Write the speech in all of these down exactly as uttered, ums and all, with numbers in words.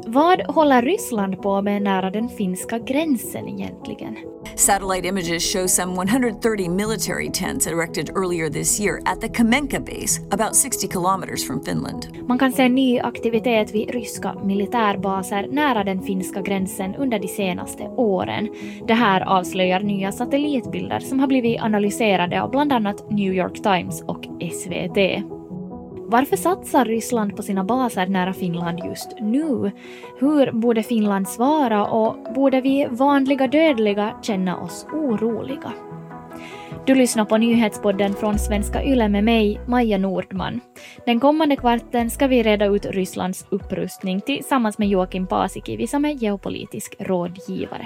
Vad håller Ryssland på med nära den finska gränsen egentligen? Satellite images show some one hundred thirty military tents erected earlier this year at the Kamenka base, about sixty kilometers from Finland. Man kan se ny aktivitet vid ryska militärbaser nära den finska gränsen under de senaste åren. Det här avslöjar nya satellitbilder som har blivit analyserade av bland annat New York Times och S V T. Varför satsar Ryssland på sina baser nära Finland just nu? Hur borde Finland svara och borde vi vanliga dödliga känna oss oroliga? Du lyssnar på nyhetspodden från Svenska Yle med mig, Maja Nordman. Den kommande kvarten ska vi reda ut Rysslands upprustning tillsammans med Joakim Paasikivi som är geopolitisk rådgivare.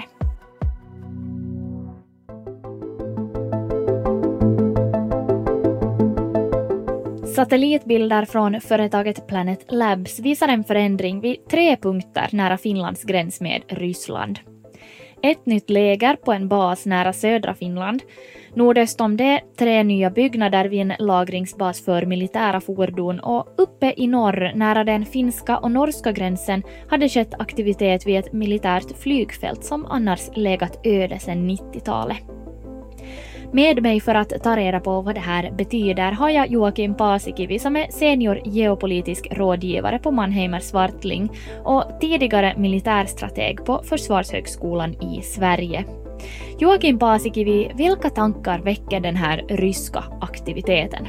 Satellitbilder från företaget Planet Labs visar en förändring vid tre punkter nära Finlands gräns med Ryssland. Ett nytt läger på en bas nära södra Finland. Nordöst om det tre nya byggnader vid en lagringsbas för militära fordon och uppe i norr nära den finska och norska gränsen hade skett aktivitet vid ett militärt flygfält som annars legat öde sedan nittiotalet. Med mig för att ta reda på vad det här betyder har jag Joakim Paasikivi som är senior geopolitisk rådgivare på Mannheimer Swartling och tidigare militärstrateg på Försvarshögskolan i Sverige. Joakim Paasikivi, vilka tankar väcker den här ryska aktiviteten?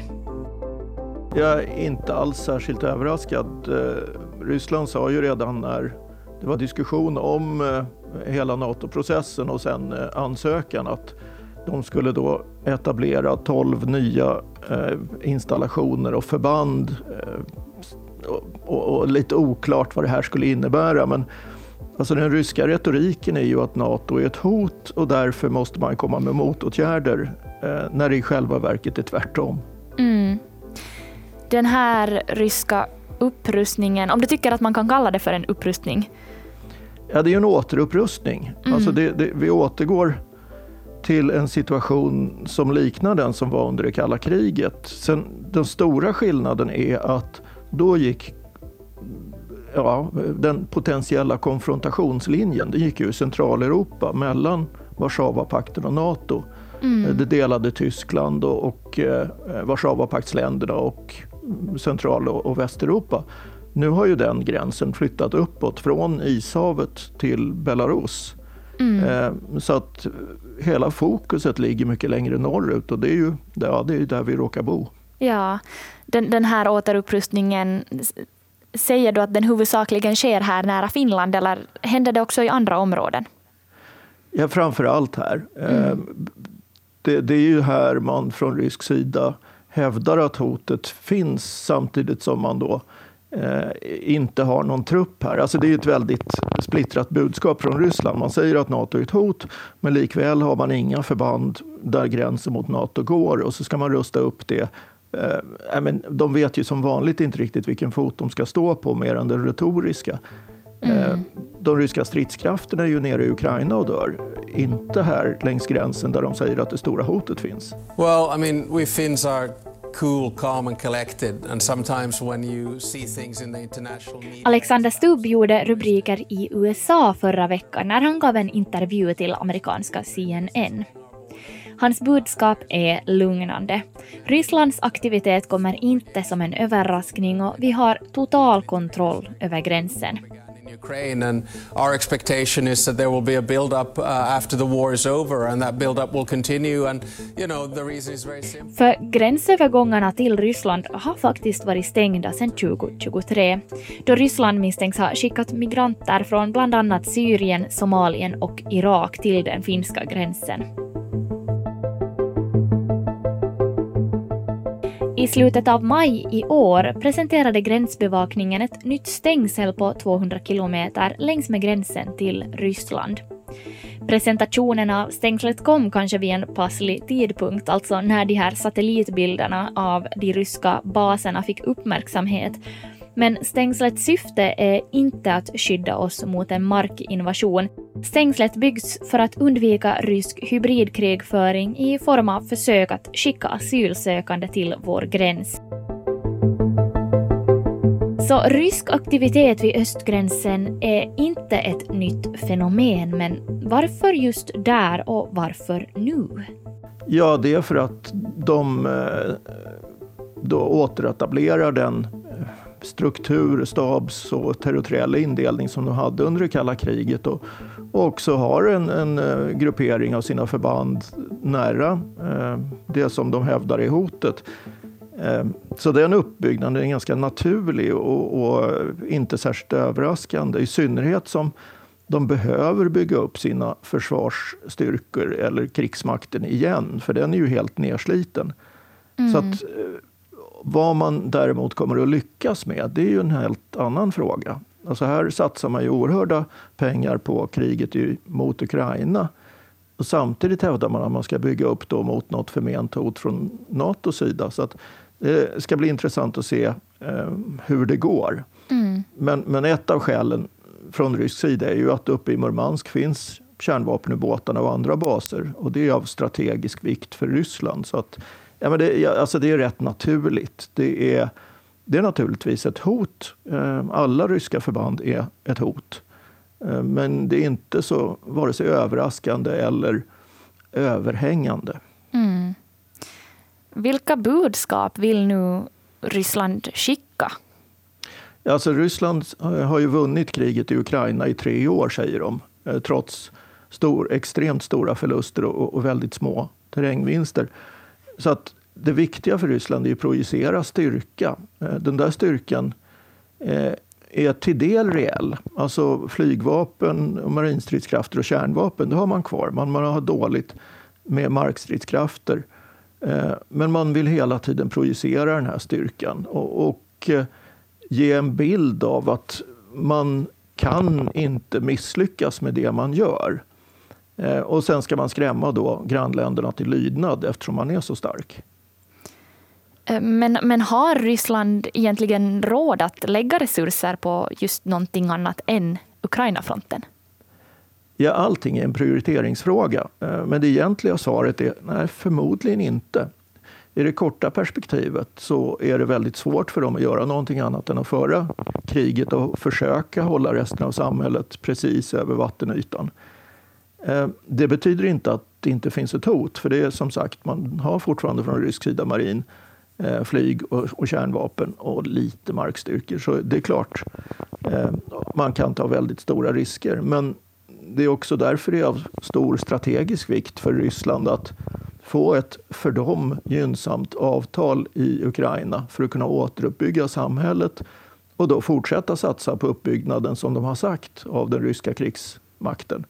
Jag är inte alls särskilt överraskad. Ryssland sa ju redan när det var diskussion om hela NATO-processen och sen ansökan att de skulle då etablera tolv nya eh, installationer och förband eh, och, och lite oklart vad det här skulle innebära. Men alltså den ryska retoriken är ju att NATO är ett hot och därför måste man komma med motåtgärder eh, när det i själva verket är tvärtom. Mm. Den här ryska upprustningen, om du tycker att man kan kalla det för en upprustning? Ja, det är ju en återupprustning. Mm. Alltså det, det, vi återgår till en situation som liknar den som var under det kalla kriget. Sen, den stora skillnaden är att då gick ja, den potentiella konfrontationslinjen, det gick ju i Centraleuropa mellan Warszawapakten och NATO. Mm. Det delade Tyskland och, och eh, Warszawapaktsländerna och Central- och, och Västeuropa. Nu har ju den gränsen flyttat uppåt från Ishavet till Belarus. Mm. Så att hela fokuset ligger mycket längre norrut och det är ju ja, det är där vi råkar bo. Ja, den, den här återupprustningen, säger du att den huvudsakligen sker här nära Finland eller händer det också i andra områden? Ja, framförallt här. Mm. Det, det är ju här man från rysk sida hävdar att hotet finns samtidigt som man då Eh, inte har någon trupp här. Alltså det är ett väldigt splittrat budskap från Ryssland. Man säger att NATO är ett hot, men likväl har man inga förband där gränsen mot NATO går och så ska man rusta upp det. Eh, men de vet ju som vanligt inte riktigt vilken fot de ska stå på mer än den retoriska. Eh, mm. De ryska stridskrafterna är ju nere i Ukraina och dör. Inte här längs gränsen där de säger att det stora hotet finns. Well, I mean, we Finns are cool, calm and collected, and sometimes when you see things in the international media. Alexander Stubb gjorde rubriker i U S A förra veckan när han gav en intervju till amerikanska C N N. Hans budskap är lugnande. Rysslands aktivitet kommer inte som en överraskning och vi har total kontroll över gränsen. Ukraine, and our expectation is that there will be a build-up uh, after the war is over, and that build-up will continue. And you know, the reason is very simple. För gränsövergångarna till Ryssland har faktiskt varit stängda sedan tjugo tjugotre, då Ryssland misstänks ha skickat migranter från bland annat Syrien, Somalien och Irak till den finska gränsen. I slutet av maj i år presenterade gränsbevakningen ett nytt stängsel på tvåhundra kilometer längs med gränsen till Ryssland. Presentationen av stängslet kom kanske vid en passlig tidpunkt, alltså när de här satellitbilderna av de ryska baserna fick uppmärksamhet. Men stängslets syfte är inte att skydda oss mot en markinvasion. Stängslet byggs för att undvika rysk hybridkrigföring i form av försök att skicka asylsökande till vår gräns. Så rysk aktivitet vid östgränsen är inte ett nytt fenomen, men varför just där och varför nu? Ja, det är för att de då återetablerar den struktur, stabs- och territoriella indelning som de hade under det kalla kriget och också har en, en gruppering av sina förband nära det som de hävdar är hotet. Så den uppbyggnaden är ganska naturlig och, och inte särskilt överraskande, i synnerhet som de behöver bygga upp sina försvarsstyrkor eller krigsmakten igen, för den är ju helt nedsliten. Mm. Så att vad man däremot kommer att lyckas med, det är ju en helt annan fråga. Alltså här satsar man ju oerhörda pengar på kriget mot Ukraina. Och samtidigt hävdar man att man ska bygga upp då mot något förment hot från NATOs sida. Så att det ska bli intressant att se eh, hur det går. Mm. Men, men ett av skälen från rysk sida är ju att uppe i Murmansk finns kärnvapenubåtarna och andra baser. Och det är av strategisk vikt för Ryssland. Så att, ja, men det, alltså det är rätt naturligt. Det är, det är naturligtvis ett hot. Eh, alla ryska förband är ett hot. Eh, men det är inte så vare sig överraskande eller överhängande. Mm. Vilka budskap vill nu Ryssland skicka? Alltså Ryssland har ju vunnit kriget i Ukraina i tre år, säger de. Trots stor, extremt stora förluster och, och väldigt små terrängvinster. Så att det viktiga för Ryssland är att projicera styrka. Den där styrkan är till del reell. Alltså flygvapen, marinstridskrafter och kärnvapen, det har man kvar. Man, man har dåligt med markstridskrafter. Men man vill hela tiden projicera den här styrkan och, och ge en bild av att man kan inte misslyckas med det man gör. Och sen ska man skrämma då grannländerna till lydnad eftersom man är så stark. Men, men har Ryssland egentligen råd att lägga resurser på just någonting annat än Ukraina-fronten? Ja, allting är en prioriteringsfråga. Men det egentliga svaret är nej, förmodligen inte. I det korta perspektivet så är det väldigt svårt för dem att göra någonting annat än att föra kriget och försöka hålla resten av samhället precis över vattenytan. Det betyder inte att det inte finns ett hot, för det är som sagt, man har fortfarande från rysk sida marin, flyg och, och kärnvapen och lite markstyrkor. Så det är klart, man kan ta väldigt stora risker, men det är också därför det är av stor strategisk vikt för Ryssland att få ett för dem gynnsamt avtal i Ukraina för att kunna återuppbygga samhället och då fortsätta satsa på uppbyggnaden som de har sagt av den ryska krigsmakten.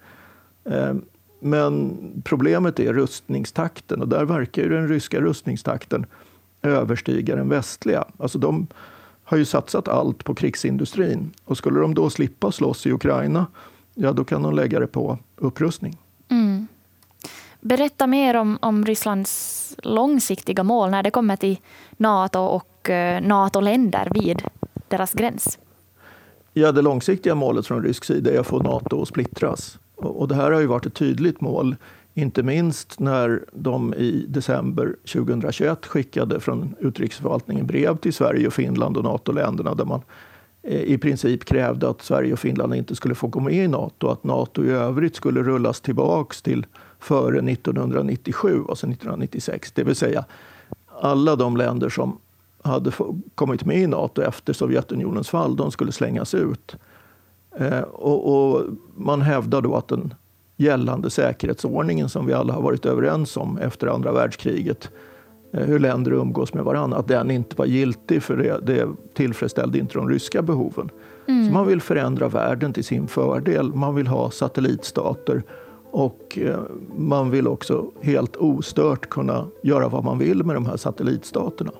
Men problemet är rustningstakten och där verkar ju den ryska rustningstakten överstiga den västliga. Alltså de har ju satsat allt på krigsindustrin och skulle de då slippa slåss i Ukraina, ja då kan de lägga det på upprustning. Mm. Berätta mer om, om Rysslands långsiktiga mål när det kommer till NATO och uh, NATO-länder vid deras gräns. Ja, det långsiktiga målet från rysk sida är att få NATO att splittras. Och, och det här har ju varit ett tydligt mål, inte minst när de i december tjugohundratjugoett skickade från utrikesförvaltningen brev till Sverige och Finland och NATO-länderna där man eh, i princip krävde att Sverige och Finland inte skulle få gå med i NATO, att NATO i övrigt skulle rullas tillbaks till före nittonhundranittiosju, alltså nittonhundranittiosex. Det vill säga alla de länder som hade kommit med i NATO efter Sovjetunionens fall, de skulle slängas ut. Eh, och, och man hävdar då att den gällande säkerhetsordningen som vi alla har varit överens om efter andra världskriget, eh, hur länder umgås med varandra, att den inte var giltig för det, det tillfredsställde inte de ryska behoven. Mm. Så man vill förändra världen till sin fördel, man vill ha satellitstater och man vill också helt ostört kunna göra vad man vill med de här satellitstaterna.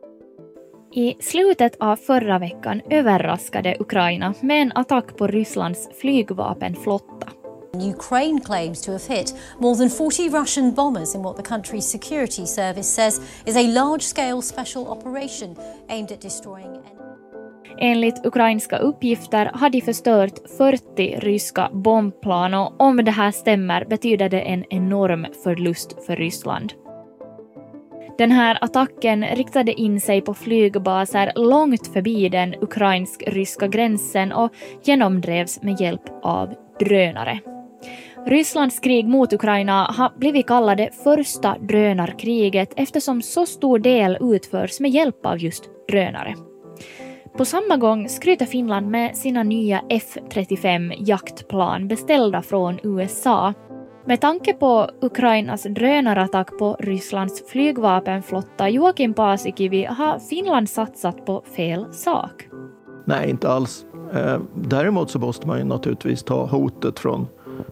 I slutet av förra veckan överraskade Ukraina med en attack på Rysslands flygvapenflotta. Ukraine claims to have hit more than forty Russian bombers in what the country's security service says is a large-scale special operation aimed at destroying... Enligt ukrainska uppgifter har de förstört fyrtio ryska bombplan och om det här stämmer betyder det en enorm förlust för Ryssland. Den här attacken riktade in sig på flygbaser långt förbi den ukrainsk-ryska gränsen och genomdrevs med hjälp av drönare. Rysslands krig mot Ukraina har blivit kallat det första drönarkriget eftersom så stor del utförs med hjälp av just drönare. På samma gång skryter Finland med sina nya F trettiofem jaktplan beställda från U S A. Med tanke på Ukrainas drönarattack på Rysslands flygvapenflotta, Joakim Paasikivi, har Finland satsat på fel sak? Nej, inte alls. Däremot så måste man ju naturligtvis ta hotet från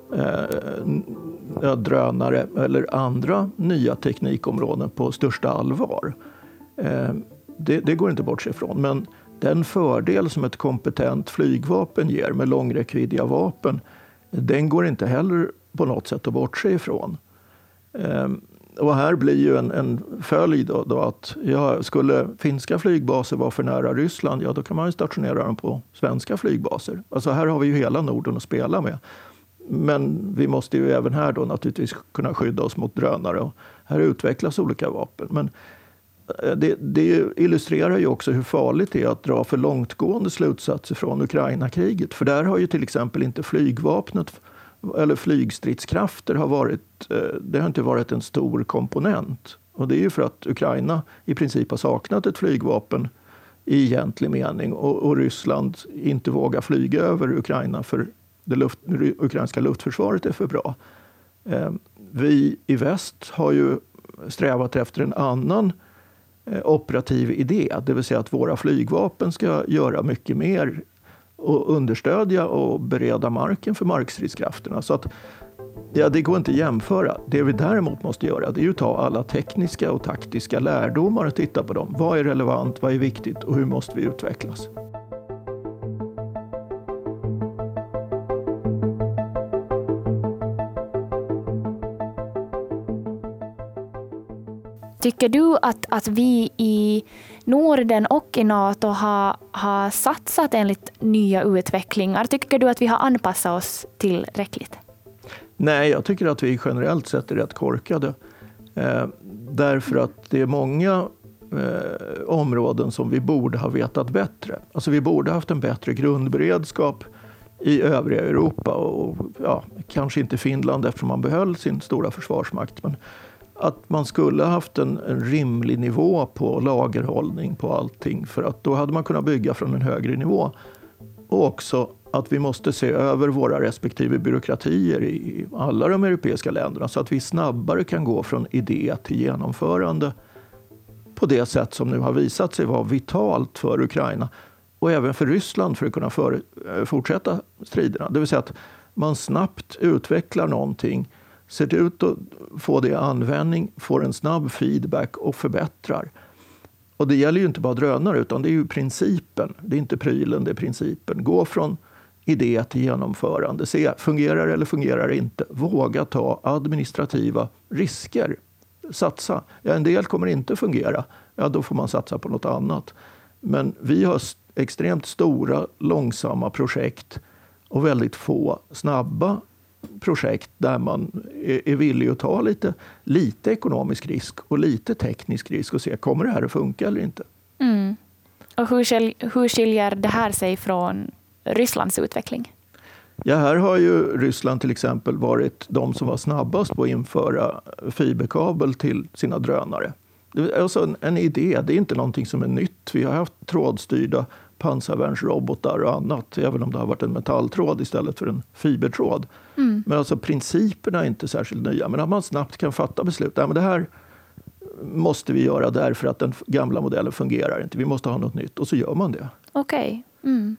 eh, drönare eller andra nya teknikområden på största allvar. Eh, det, det går inte bort sig ifrån. Men den fördel som ett kompetent flygvapen ger med långräckviddiga vapen, den går inte heller på något sätt att bortse ifrån. Eh, och här blir ju en, en följd då, då att ja, skulle finska flygbaser vara för nära Ryssland, ja då kan man ju stationera dem på svenska flygbaser. Alltså här har vi ju hela Norden att spela med. Men vi måste ju även här då naturligtvis kunna skydda oss mot drönare. Och här utvecklas olika vapen. Men det, det illustrerar ju också hur farligt det är att dra för långtgående slutsatser från Ukraina-kriget. För där har ju till exempel inte flygvapnet eller flygstridskrafter har varit, det har inte varit en stor komponent. Och det är ju för att Ukraina i princip har saknat ett flygvapen i egentlig mening. Och, och Ryssland inte vågar flyga över Ukraina för det luft, ukrainska luftförsvaret är för bra. Eh, vi i väst har ju strävat efter en annan eh, operativ idé. Det vill säga att våra flygvapen ska göra mycket mer och understödja och bereda marken för markstridskrafterna. Så att, ja, det går inte att jämföra. Det vi däremot måste göra, det är ju att ta alla tekniska och taktiska lärdomar och titta på dem. Vad är relevant, vad är viktigt och hur måste vi utvecklas? Tycker du att, att vi i Norden och i NATO har, har satsat enligt nya utvecklingar? Tycker du att vi har anpassat oss tillräckligt? Nej, jag tycker att vi generellt sett är rätt korkade. Eh, därför att det är många eh, områden som vi borde ha vetat bättre. Alltså vi borde ha haft en bättre grundberedskap i övriga Europa. Och ja, kanske inte Finland eftersom man behöll sin stora försvarsmakt. Men att man skulle ha haft en, en rimlig nivå på lagerhållning på allting. För att då hade man kunnat bygga från en högre nivå. Och också att vi måste se över våra respektive byråkratier i alla de europeiska länderna. Så att vi snabbare kan gå från idé till genomförande på det sätt som nu har visat sig vara vitalt för Ukraina. Och även för Ryssland för att kunna för, fortsätta striderna. Det vill säga att man snabbt utvecklar någonting, ser ut att få det i användning, får en snabb feedback och förbättrar. Och det gäller ju inte bara drönare utan det är ju principen. Det är inte prylen, det är principen. Gå från idé till genomförande. Se, fungerar eller fungerar inte. Våga ta administrativa risker. Satsa. Ja, en del kommer inte fungera. Ja, då får man satsa på något annat. Men vi har extremt stora, långsamma projekt och väldigt få snabba projekt där man är villig att ta lite, lite ekonomisk risk och lite teknisk risk och se, kommer det här att funka eller inte? Mm. Och hur, skil, hur skiljer det här sig från Rysslands utveckling? Ja, här har ju Ryssland till exempel varit de som var snabbast på att införa fiberkabel till sina drönare. Det är alltså en, en idé, det är inte någonting som är nytt. Vi har haft trådstyrda pansarvärnsrobotar och annat, även om det har varit en metalltråd istället för en fibertråd. Mm. Men alltså principerna är inte särskilt nya. Men att man snabbt kan fatta beslut. Ja, men det här måste vi göra därför att den gamla modellen fungerar inte. Vi måste ha något nytt och så gör man det. Okej. Okay. Mm.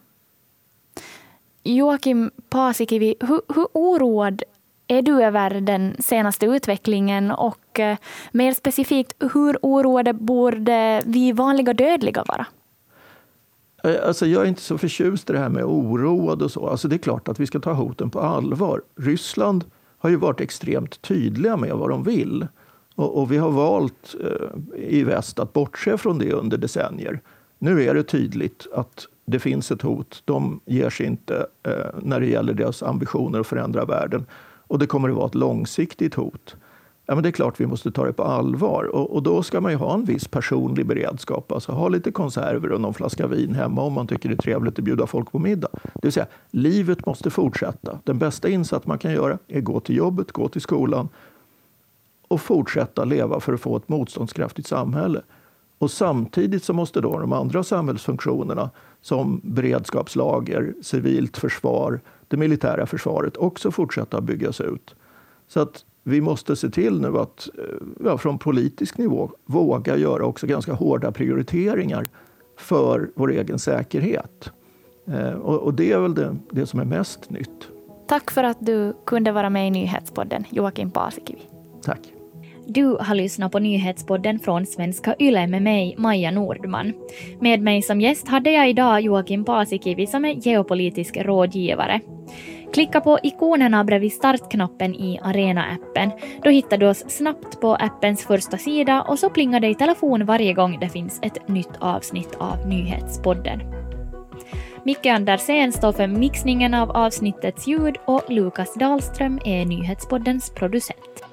Joakim Paasikivi, hur, hur oroad är du över den senaste utvecklingen och eh, mer specifikt, hur oroade borde vi vanliga dödliga vara? Alltså jag är inte så förtjust i det här med oroad och så. Alltså det är klart att vi ska ta hoten på allvar. Ryssland har ju varit extremt tydliga med vad de vill. Och, och vi har valt eh, i väst att bortse från det under decennier. Nu är det tydligt att det finns ett hot. De ger sig inte eh, när det gäller deras ambitioner att förändra världen. Och det kommer att vara ett långsiktigt hot. ja, men det är klart vi måste ta det på allvar. Och, och då ska man ju ha en viss personlig beredskap. Alltså ha lite konserver och någon flaska vin hemma om man tycker det är trevligt att bjuda folk på middag. Det vill säga, livet måste fortsätta. Den bästa insats man kan göra är att gå till jobbet, gå till skolan och fortsätta leva för att få ett motståndskraftigt samhälle. Och samtidigt så måste då de andra samhällsfunktionerna som beredskapslager, civilt försvar, det militära försvaret också fortsätta byggas ut. Så att vi måste se till nu att ja, från politisk nivå våga göra också ganska hårda prioriteringar för vår egen säkerhet. Eh, och, och det är väl det, det som är mest nytt. Tack för att du kunde vara med i Nyhetspodden, Joakim Paasikivi. Tack. Du har lyssnat på Nyhetspodden från Svenska Yle med mig, Maja Nordman. Med mig som gäst hade jag idag Joakim Paasikivi som är geopolitisk rådgivare. Klicka på ikonerna bredvid startknappen i Arena-appen. Då hittar du oss snabbt på appens första sida och så plingar det i telefon varje gång det finns ett nytt avsnitt av Nyhetspodden. Micke Andersen står för mixningen av avsnittets ljud och Lukas Dahlström är Nyhetspoddens producent.